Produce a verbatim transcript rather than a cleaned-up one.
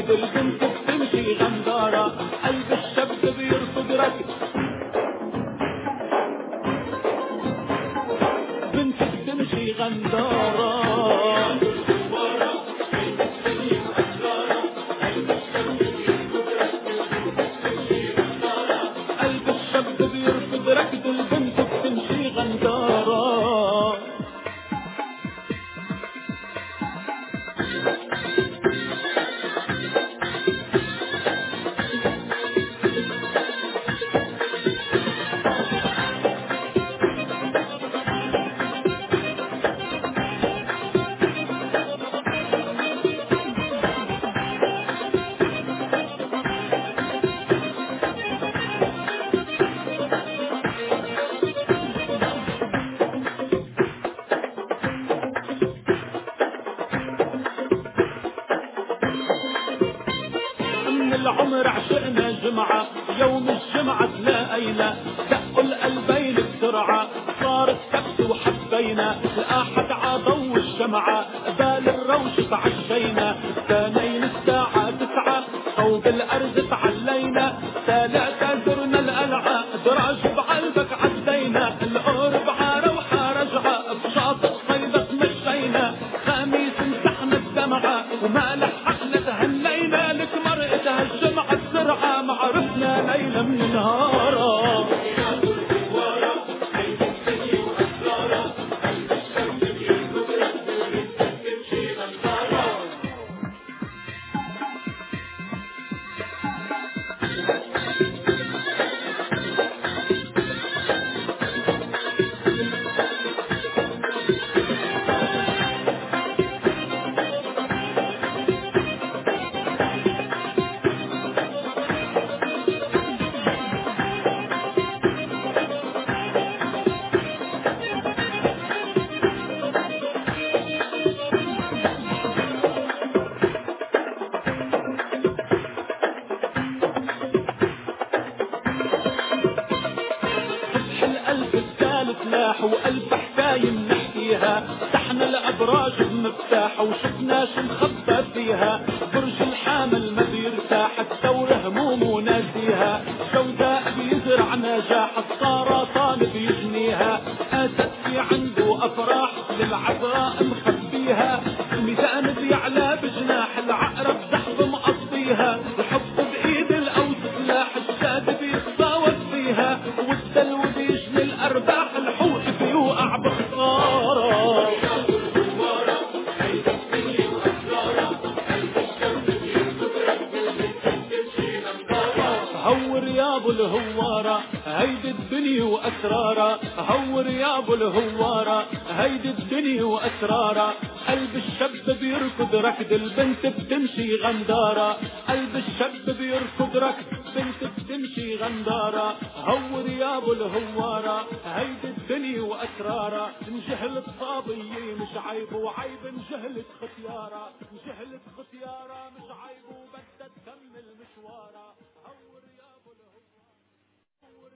ركض البنت بتمشي غندارة، قلب الشاب بيركض ركض بنت بتمشي غندارة. قلب الشاب بيركض ركض البنت بتمشي غندارة. من العمر عشقنا جمعة، يوم الجمعة تلاقينا، دقوا القلبين بسرعة، صار السبت وحبينا، الأحد عضو الشمعة، بال الروش تعشينا، ثانين الساعة تسعة، صوب الأرض تعلينا، ثلاثة زرنا القلعة، دراج بعلبك عدينا، القرب روحة رجعة، بشاطئ صيدة مشينا، خميس مسحنا الدمعة، وما لحقنا تهنينا، لك مرقتها الجمعة بسرعة، ما عرفنا ليلة من نهارا. القلب الثالث لاح وقلب حكاية بنحكيها، فتحنا الابراج بمفتاح وشفنا شو مخبى فيها، برج الحامل ما بيرتاح الثورة همومه ناسيها، سوداء بيزرع نجاح السرطان بيجنيها، اسد في عنده افراح للعذراء مخبيها، الميزان بيعلى بجناح العقرب زحف مقضيها، الحب بايد الاوس سلاح الشاد بيتصاوت فيها، والدلو بيجني الارباح الحوت بيوقع بخساره. هور يا ابو الهوارة هيدي الدنيا واسرارها، هور يا ابو الهوارة هيدي الدنيا واسرارها، قلب الشاب بيركض ركض البنت بتمشي غندارة، قلب الشاب بيركض ركض بنت بتمشي غندارة، هور يا ابو الهوارة هيدي الدنيا واسرارها، انجهلت صابية مش عيب وعيب انجهلت ختيارة، انجهلت ختيارة مش عيب وبدها تكمل مشوارها.